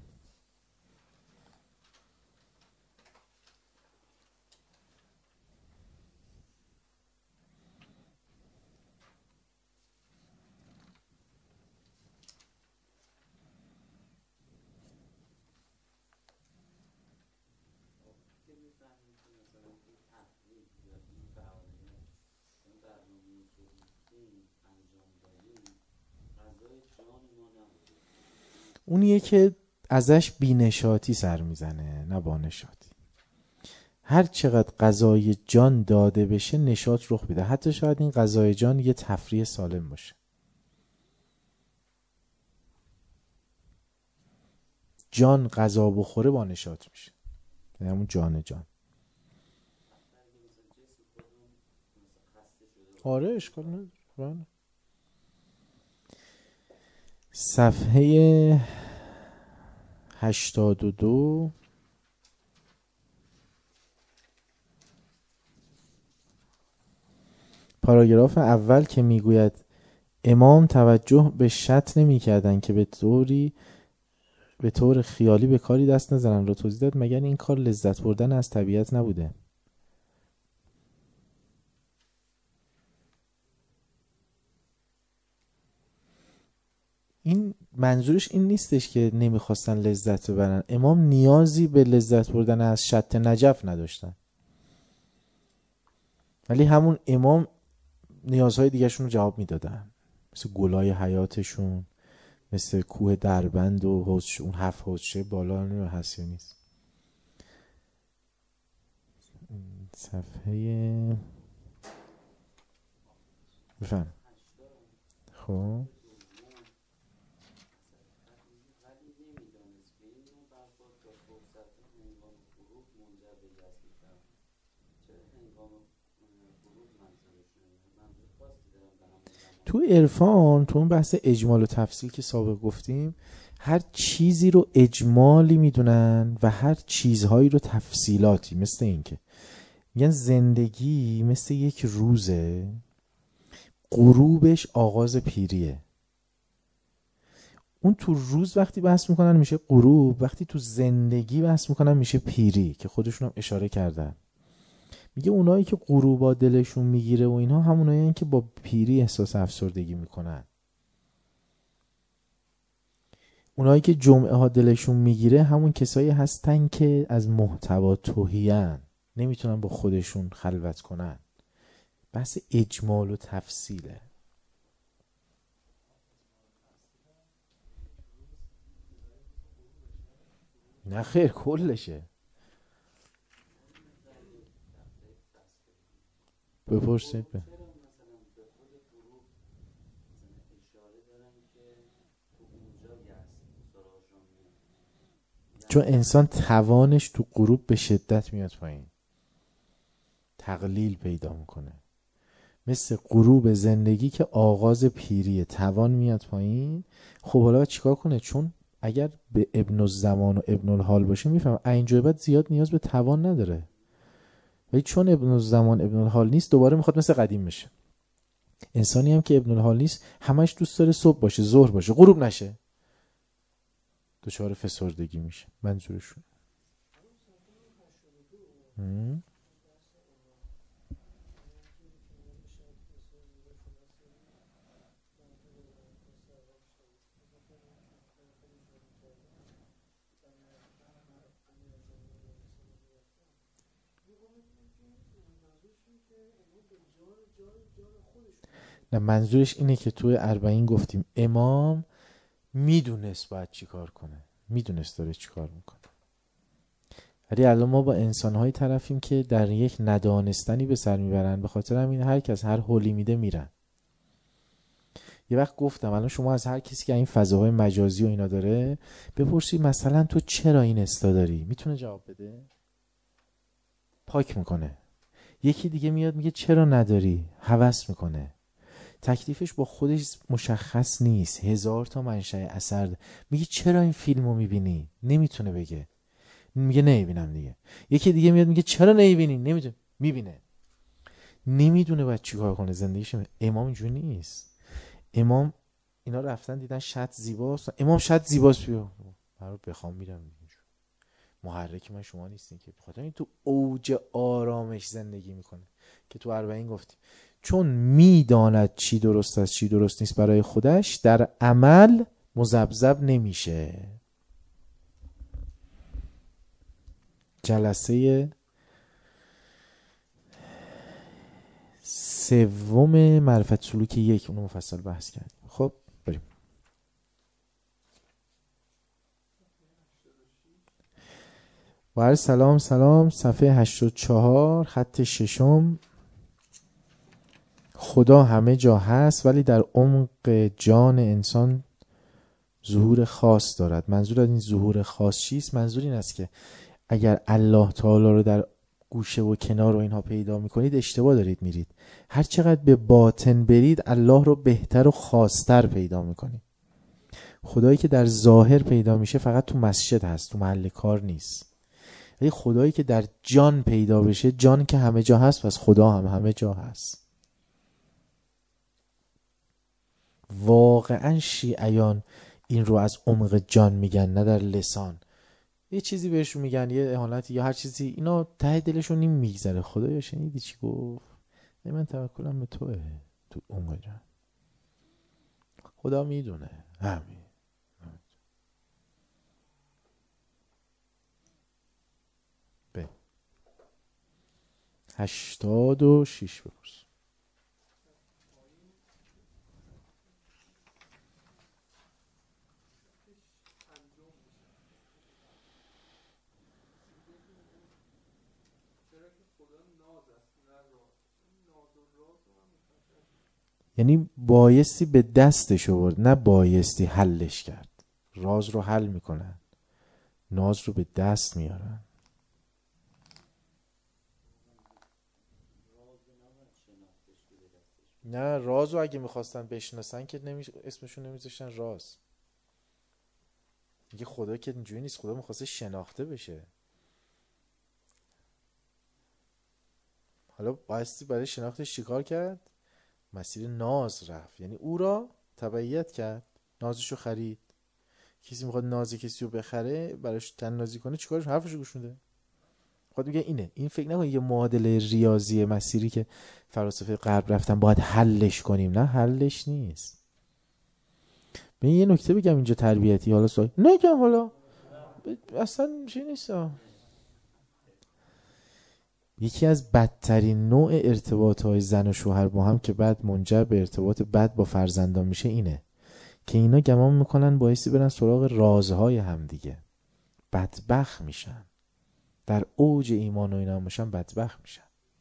اونیه که ازش بینشاتی سر میزنه نه با نشاطی. هر چقدر غذای جان داده بشه نشاط رخ میده، حتی شاید این غذای جان یه تفریح سالم باشه. جان غذا بخوره با نشاط میشه، یعنی همون جان. آره اشکال نداره. صفحه 82 پاراگراف اول که میگوید امام توجه به شط نمی کردن که به طور خیالی به کاری دست نزنن را توضیح داد، مگر این کار لذت بردن از طبیعت نبوده؟ این منظورش این نیستش که نمیخواستن لذت ببرن، امام نیازی به لذت بردن از شط نجف نداشتن، ولی همون امام نیازهای دیگرشون رو جواب میدادن، مثل گلای حیاتشون، مثل کوه دربند و حوض، اون 7 حوضچه بالا نمیدونم هست یا نیست. صفحه بفهم. خب تو عرفان، تو اون بحث اجمال و تفصیل که سابق گفتیم، هر چیزی رو اجمالی میدونن و هر چیزهایی رو تفصیلاتی. مثل این که میگن زندگی مثل یک روزه، غروبش آغاز پیریه. اون تو روز وقتی بحث میکنن میشه غروب، وقتی تو زندگی بحث میکنن میشه پیری، که خودشون هم اشاره کردن. میگه اونایی که غروبا دلشون میگیره و اینها همونایی که با پیری احساس افسردگی میکنن. اونایی که جمعه ها دلشون میگیره همون کسایی هستن که از محتوا تهیان، نمیتونن با خودشون خلوت کنن. بحث اجمال و تفصیله. نه خیر، کلشه. بپرسید به چون انسان توانش تو غروب به شدت میاد پایین، تقلیل پیدا میکنه. مثل غروب زندگی که آغاز پیریه، توان میاد پایین. خب حالا باید چیکار کنه؟ چون اگر به ابن الزمان و ابن الحال باشه میفهم اینجا بعد زیاد نیاز به توان نداره، ولی چون ابن الزمان ابن الحال نیست دوباره میخواد مثل قدیم بشه. انسانی هم که ابن الحال نیست همش دوست داره صبح باشه، ظهر باشه، غروب نشه، دچار فسردگی میشه. منظورشون نه، منظورش اینه که توی اربعین گفتیم امام میدونست باید چی کار کنه، میدونست داره چی کار میکنه. ولی الان ما با انسانهایی طرفیم که در یک ندانستنی به سر میبرن، به خاطر همین هر کس هر حولی میده میرن. یه وقت گفتم الان شما از هر کسی که این فضاهای مجازی و اینا داره بپرسی مثلا تو چرا این استا داری، میتونه جواب بده؟ پاک میکنه. یکی دیگه میاد میگه چرا نداری، هوس میکنه. تکلیفش با خودش مشخص نیست، هزار تا منشأ اثر ده. میگه چرا این فیلمو میبینی، نمیتونه بگه، میگه نمیبینم دیگه. یکی دیگه میاد میگه چرا نمیبینی، نمیدونه، میبینه، نمیدونه باید چیکار کنه زندگیش. امام اینجوری نیست. امام اینا رفتن دیدن شط زیباست، امام شط زیباست، بیا من رو بخوام میرم. محرک من شما نیستین که. بخاطر این تو اوج آرامش زندگی میکنه که تو اربعین گفتیم چون میداند چی درست است چی درست نیست برای خودش، در عمل مذبذب نمیشه. جلسه سوم معرفت سلوک یک اونو مفصل بحث کردیم. خب بریم. و سلام سلام، صفحه 84 خط ششم. خدا همه جا هست ولی در عمق جان انسان ظهور خاص دارد. منظور از این ظهور خاص چیست؟ منظور این است که اگر الله تعالی رو در گوشه و کنار و اینها پیدا میکنید اشتباه دارید میرید. هر چقدر به باطن برید الله رو بهتر و خاصتر پیدا میکنید. خدایی که در ظاهر پیدا میشه فقط تو مسجد هست، تو محل کار نیست. ولی خدایی که در جان پیدا بشه، جان که همه جا هست پس خدا هم همه جا هست. واقعا شیعیان این رو از عمق جان میگن، نه در لسان. یه چیزی بهشون میگن، یه اهانتی یا هر چیزی، اینا ته دلشون این میگذره. خدایا شنیدی چی گفت؟ من توکلم به توه، تو عمق جان. خدا میدونه همین. به 86 بپرس. یعنی بایستی به دستش آورد، نه بایستی حلش کرد. راز رو حل میکنن، ناز رو به دست میارن. نه رازو اگه میخواستن بشناسن که اسمشون نمیذاشتن راز. میگه خدا که اینجوری نیست، خدا میخواسته شناخته بشه. حالا بایستی برای شناختش چیکار کرد؟ مسیر ناز رفت، یعنی او را تبعیت کرد، نازشو خرید. کسی میخواد ناز کسی رو بخره، براش تنازی کنه، چیکارش؟ حرفشو گوش میده. خود میگه اینه. این فکر نکن یه معادله ریاضی مسیری که فلاسفه غرب رفتن باید حلش کنیم. نه حلش نیست. من یه نکته بگم اینجا تربیتی، حالا سوال نگم، حالا اصلا چی نیست. یکی از بدترین نوع ارتباطهای زن و شوهر با هم که بعد منجر به ارتباط بد با فرزندان میشه اینه که اینا گمان میکنن بایستی برن سراغ رازهای هم دیگه، بدبخت میشن. در اوج ایمان و اینا میشن بدبخت میشن.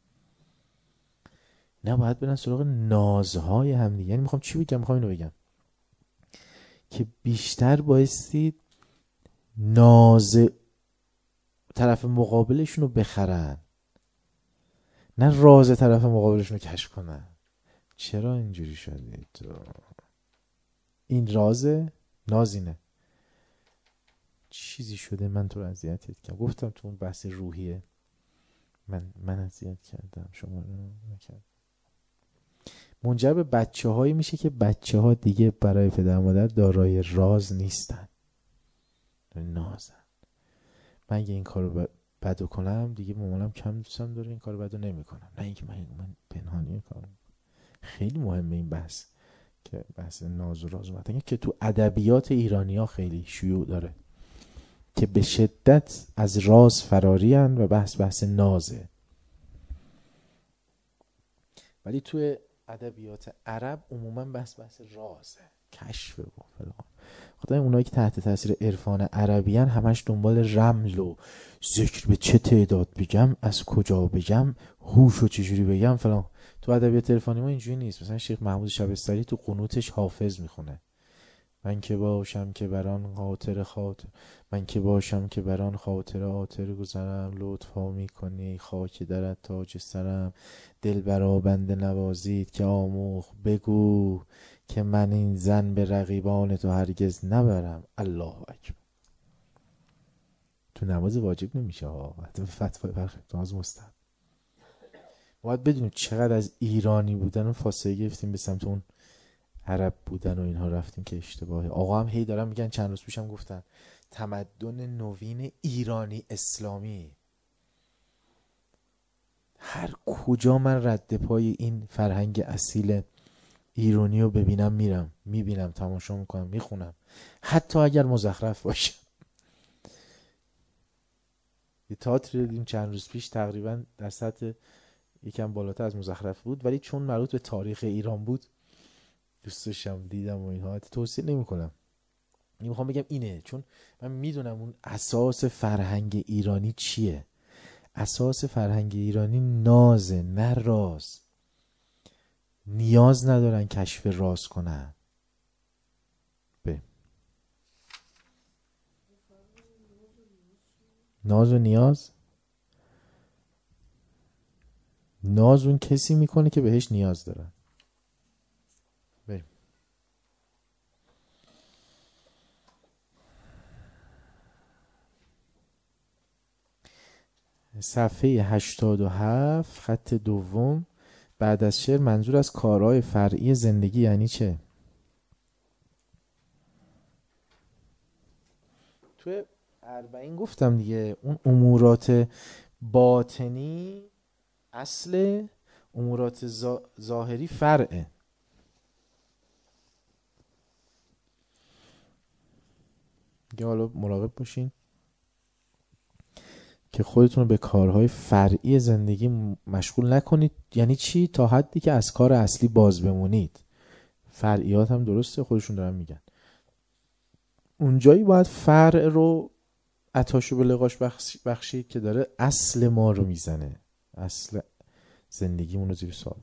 نه، باید برن سراغ نازهای هم دیگه. یعنی میخوام چی بگم؟ میخوام اینو بگم که بیشتر بایستی ناز طرف مقابلشون رو بخرن، نه راز طرف مقابلشون رو کشف کنن. چرا اینجوری شدی تو؟ این رازه، نازینه. چیزی شده من تو رو اذیتت کردم. گفتم تو اون بحث روحیه من اذیت کردم، شما رو نکردم. منجر به بچه هایی میشه که بچه ها دیگه برای پدر مادر دارای راز نیستن، نازن. من اگه این کارو بدو کنم دیگه مامانم کم دوستم داره، این کارو بدو نمیکنم. نه اینکه من پنهانی کارم. خیلی مهمه این بحث که بحث ناز و راز که تو ادبیات ایرانی‌ها خیلی شیوع داره که به شدت از راز فراری هن و بحث نازه. ولی توی ادبیات عرب عموما بحث رازه، کشف و فلان. خدای اونایی که تحت تاثیر عرفان عربیان همش دنبال رمل و ذکر، به چه تعداد بگم، از کجا بگم، هوش و چجوری بگم فلان. تو ادبیات عرفانی ما اینجوری نیست. مثلا شیخ محمود شبستری تو قنوتش حافظ میخونه: من که باشم که بران خاطر من که باشم که بران خاطر گذرم، لطفا میکنی خاک درت تاج سرم، دل برا بنده نوازید که آموخ بگو، که من این زن به رقیبان تو هرگز نبرم. الله اکبر. تو نماز واجب نمیشه ها، حتی فتوای برخی نماز مستحب. باید بدونیم چقدر از ایرانی بودن و فاصله گرفتیم به سمت اون عرب بودن و اینها رفتیم که اشتباهه. آقا هم هی دارن میگن، چند روز پیشم گفتن تمدن نوین ایرانی اسلامی. هر کجا من رد پای این فرهنگ اصیل ایرانی رو ببینم میبینم، تماشا میکنم، میخونم، حتی اگر مزخرف باشه. یه تئاتر دیدیم چند روز پیش، تقریبا در سطح یکم بالاتر از مزخرف بود، ولی چون مربوط به تاریخ ایران بود دوستشم دیدم و اینها. توصیه نمی کنم. میخوام بگم اینه، چون من میدونم اون اساس فرهنگ ایرانی چیه. اساس فرهنگ ایرانی نازه، نه راز. نیاز ندارن کشف راز کنن. ناز و نیاز، ناز اون کسی میکنه که بهش نیاز دارن. بریم. صفحه 87 خط دوم. بعد از شعر منظور از کارهای فرعی زندگی یعنی چه؟ توی 40 گفتم دیگه، اون امورات باطنی اصل، امورات ظاهری فرعه. دیگه حالا مراقب باشین که خودتون رو به کارهای فرعی زندگی مشغول نکنید. یعنی چی؟ تا حدی که از کار اصلی باز بمونید. فرعیات هم درسته، خودشون دارن میگن. اونجایی باید فرع رو عطاشو به لقاش بخشید که داره اصل ما رو میزنه، اصل زندگیمون رو زیر سوال.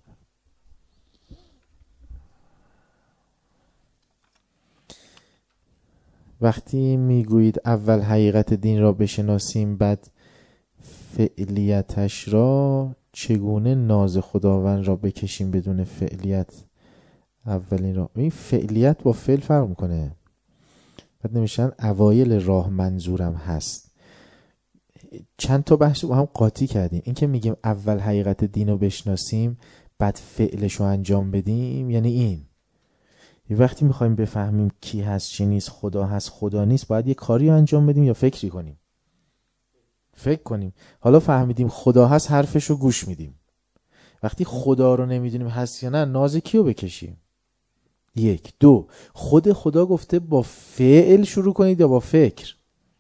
وقتی میگویید اول حقیقت دین را بشناسیم بعد فعلیتش را، چگونه ناز خداوند را بکشیم بدون فعلیت؟ اولین راه، این فعلیت با فعل فرق میکنه. بعد نمیشن اوایل راه منظورم هست. چند تا بحث با هم قاطی کردیم. این که میگیم اول حقیقت دین رو بشناسیم بعد فعلش رو انجام بدیم، یعنی این یه وقتی میخوایم بفهمیم کی هست چی نیست، خدا هست خدا نیست، باید یه کاری رو انجام بدیم یا فکری کنیم؟ فکر کنیم. حالا فهمیدیم خدا هست، حرفش رو گوش میدیم. وقتی خدا رو نمیدونیم هست یا نه، ناز کیو بکشیم؟ یک. دو، خود خدا گفته با فعل شروع کنید یا با فکر؟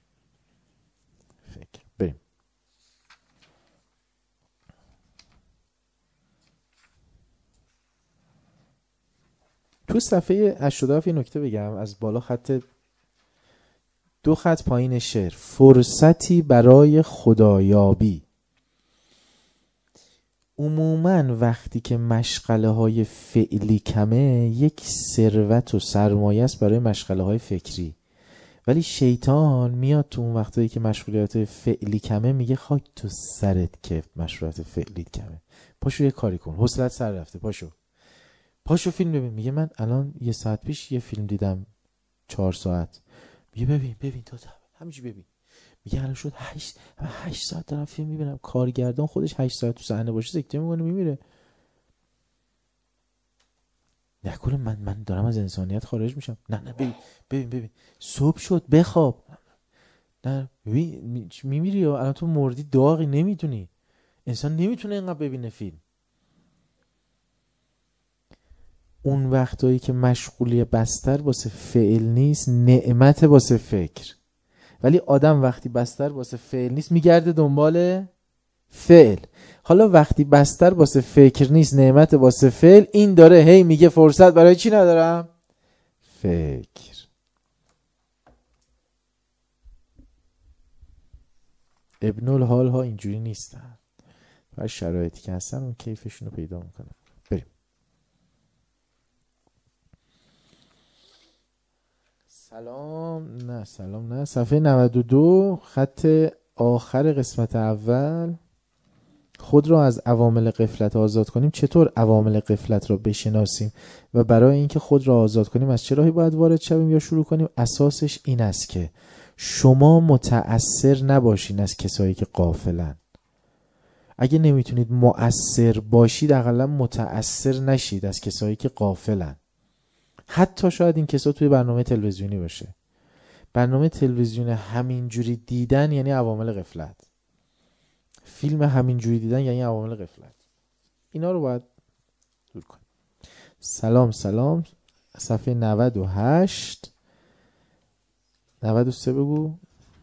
فکر. بریم. تو صفحه 87 یه نکته بگم از بالا، خط 2 خط پایین شعر: فرصتی برای خدایابی. عموماً وقتی که مشغله های فعلی کمه، یک ثروت و سرمایه است برای مشغله های فکری. ولی شیطان میاد تو اون وقتایی که مشغولیت فعلی کمه، میگه خاک تو سرت که مشغولیت فعلی کمه، پاشو یه کاری کن، حوصله‌ات سر رفته، پاشو فیلم ببین. میگه من الان 1 ساعت پیش یه فیلم دیدم 4 ساعت. میگه ببین تو همینجوری ببین. میگه الان شد 8 ساعت دارم فیلم میبینم. کارگردان خودش 8 ساعت تو صحنه باشه سکته میکنه میمیره. نکنه من دارم از انسانیت خارج میشم. نه ببین صبح شد بخواب. نه ببین میمیری، الان تو مردی داغی، نمیتونی. انسان نمیتونه اینقدر ببینه فیلم. اون وقتایی که مشغولی بستر واسه فعل نیست، نعمت واسه فکر. ولی آدم وقتی بستر واسه فعل نیست، میگرده دنبال فعل. حالا وقتی بستر واسه فکر نیست، نعمت واسه فعل، این داره هی میگه فرصت برای چی ندارم؟ فکر. ابن الحال ها اینجوری نیستن. و شرایطی که هستن اون کیفشون رو پیدا میکنن. بریم. سلام نه صفحه 92 خط آخر قسمت اول: خود را از عوامل غفلت آزاد کنیم. چطور عوامل غفلت را بشناسیم و برای اینکه خود را آزاد کنیم از چه راهی باید وارد شویم یا شروع کنیم؟ اساسش این است که شما متأثر نباشین از کسایی که غافلن. اگه نمیتونید مؤثر باشید، اقلا متأثر نشید از کسایی که غافلن. حتی شاید این کسا توی برنامه تلویزیونی باشه. برنامه تلویزیون همینجوری دیدن یعنی عوامل غفلت. فیلم همینجوری دیدن یعنی عوامل غفلت. اینا رو باید دور کنیم. سلام صفحه 98 93 بگو.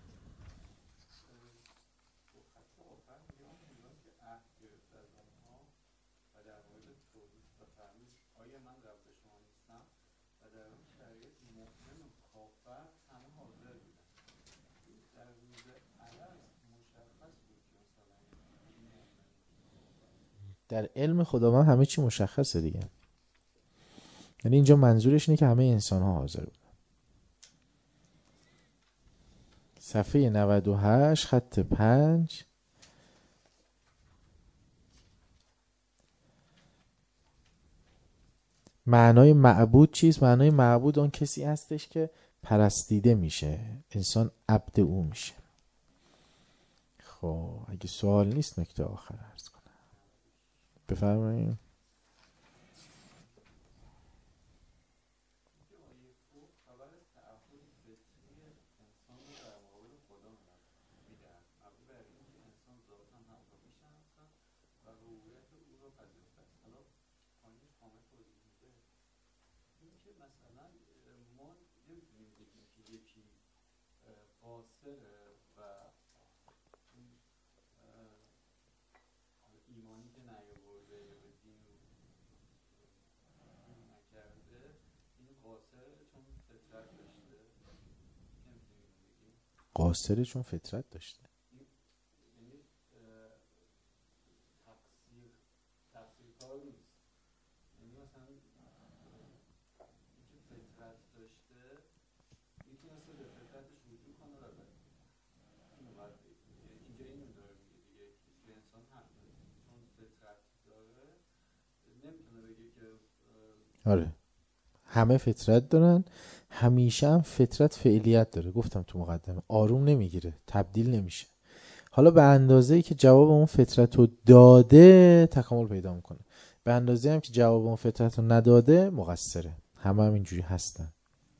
در علم خداوند همه چی مشخصه دیگه. یعنی اینجا منظورش اینه که همه انسان ها حاضر بودن. صفحه 98 خط 5: معنای معبود چیست؟ معنای معبود اون کسی هستش که پرستیده میشه، انسان عبد او میشه. خب اگه سوال نیست نکته آخر عرض کنم. بفرمایید. قاصره چون فطرت داشته. آره، همه فطرت دارن، همیشه هم فطرت فعلیت داره. گفتم تو مقدمه آروم نمیگیره، تبدیل نمیشه. حالا به اندازه‌ای که جواب اون فطرت رو داده تکامل پیدا میکنه، به اندازه‌ای هم که جواب اون فطرت رو نداده مقصره. همه هم اینجوری هستن.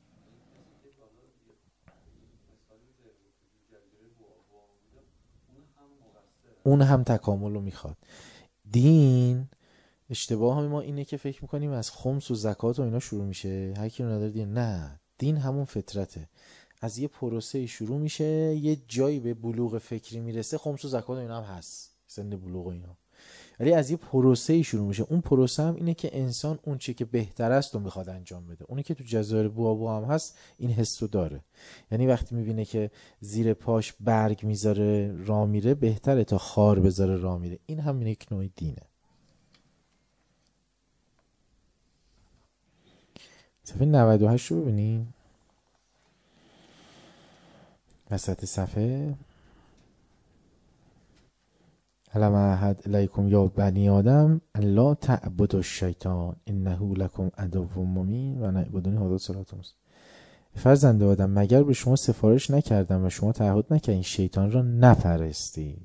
اون هم تکامل رو میخواد. دین اشتباه هم ما اینه که فکر میکنیم از خمس و زکات و اینا شروع میشه، هر کی رو نداره دین. نه، دین همون فطرته، از یه پروسه شروع میشه، یه جایی به بلوغ فکری میرسه. خمس و زکات و اینا هم هست، سن بلوغ و اینا، ولی از یه پروسه شروع میشه. اون پروسه هم اینه که انسان اون چی که بهتر است رو میخواد انجام بده. اونی که تو جزایر بوآبو هم هست این حس رو داره، یعنی وقتی میبینه که زیر پاش برگ میذاره راه میره، بهتره تا خار بذاره راه میره. این هم یک نوع دینه. صفحه 98 رو ببینیم، وسط صفحه. علم احد الیکم یا بنی آدم الا تعبدوا الشیطان انه لکم عدو مبین و نعبدونی هذا صراط مستقیم. فرزند آدم مگر به شما سفارش نکردم و شما تعهد نکردین شیطان را نپرستید.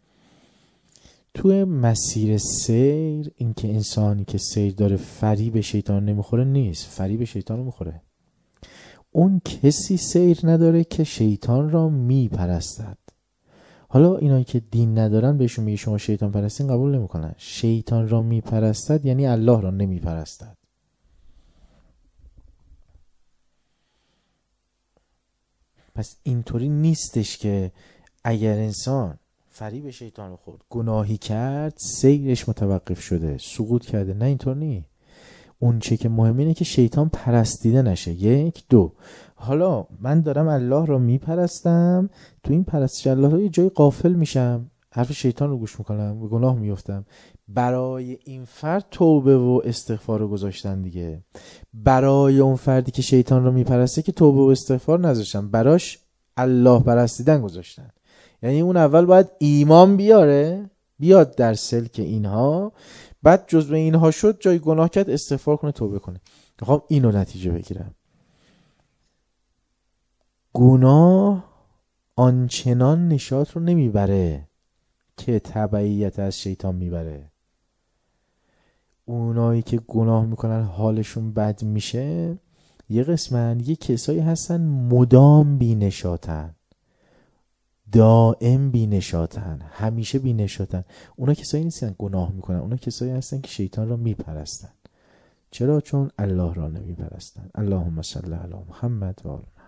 توی مسیر سیر این که انسانی که سیر داره فریب شیطان نمیخوره نیست، فریب شیطان رو میخوره. اون کسی سیر نداره که شیطان را میپرستد. حالا اینایی که دین ندارن بهشون میگه شما شیطان پرستین، قبول نمیکنن. شیطان را میپرستد یعنی الله را نمیپرستد. پس اینطوری نیستش که اگر انسان فریب شیطان رو خورد، گناهی کرد، سیرش متوقف شده، سقوط کرده. نه، اینطور نیست. اون چه که مهمه اینه که شیطان پرستیده نشه. یک. دو، حالا من دارم الله را میپرستم، تو این پرستش الله رو یه جای غافل میشم، حرف شیطان رو گوش میکنم، به گناه میفتم. برای این فرد توبه و استغفار رو گذاشتن دیگه. برای اون فردی که شیطان رو میپرسته که توبه و استغفار نذاشتن، براش الله پرستیدن گذاشتن. یعنی اون اول باید ایمان بیاره، بیاد در سلک اینها، بعد جزء اینها شد، جای گناه کرد، استغفار کنه، توبه کنه. میخوام اینو نتیجه بگیرم. گناه آنچنان نشاط رو نمیبره که تبعیت از شیطان میبره. اونایی که گناه میکنن حالشون بد میشه، یه قسمن یه کسایی هستن مدام بی نشاطن، دائم بی نشاطن، همیشه بی نشاطن. اونا کسایی نیستن گناه میکنن، اونا کسایی هستن که شیطان را میپرستن. چرا؟ چون الله را نمیپرستن. اللهم صل علی محمد و آل